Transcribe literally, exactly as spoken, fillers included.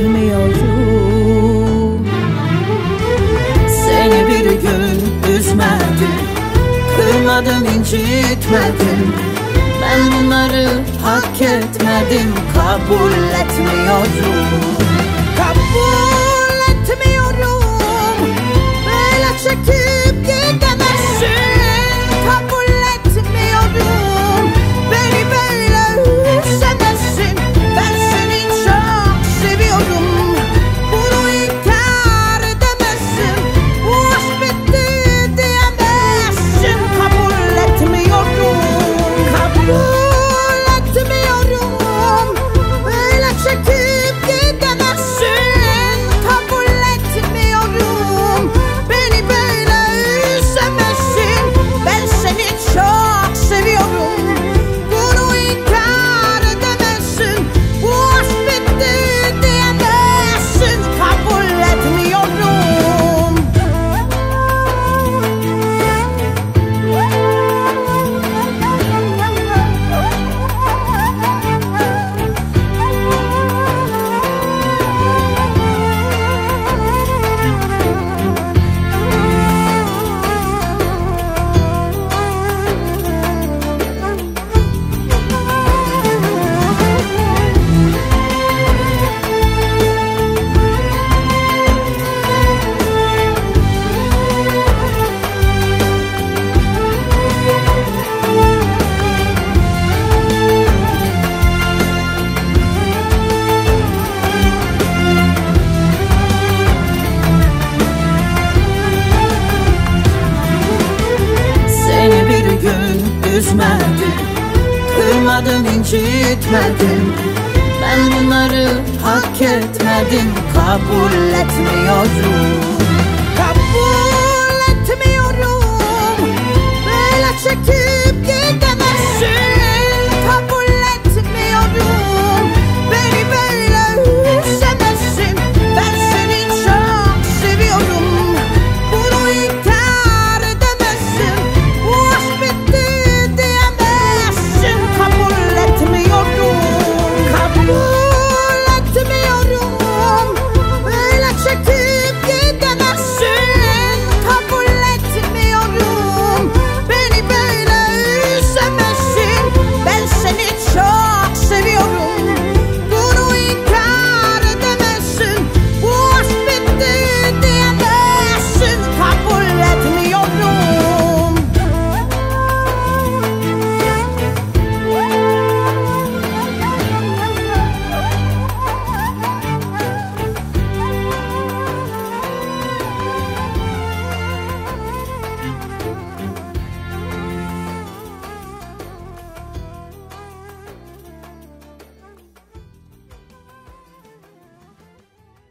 etmiyorum. Seni bir gün üzmedim, kırmadım, incitmedim. Ben bunları hak etmedim, kabul etmiyorum. Kabul etmiyorum, böyle çekip gidemezsin. Kabul etmiyorum, beni böyle üzemezsin. Ben seni çok seviyorum, bunu inkar edemezsin. Bu aşk bitti diyemezsin. Kabul etmiyorum, kabul etmiyorum, böyle çekip gidemezsin. Kabul etmiyorum, beni böyle üzemezsin. Ben seni çok seviyorum, bunu inkar edemezsin. Bu aşk bitti diyemezsin. Kabul etmiyorum. Seni bir gün üzmedim, kırmadım, incitmedim. Ben bunları hak etmedim, kabul etmiyorum. Kabul etmiyorum, böyle çekip gidemezsin.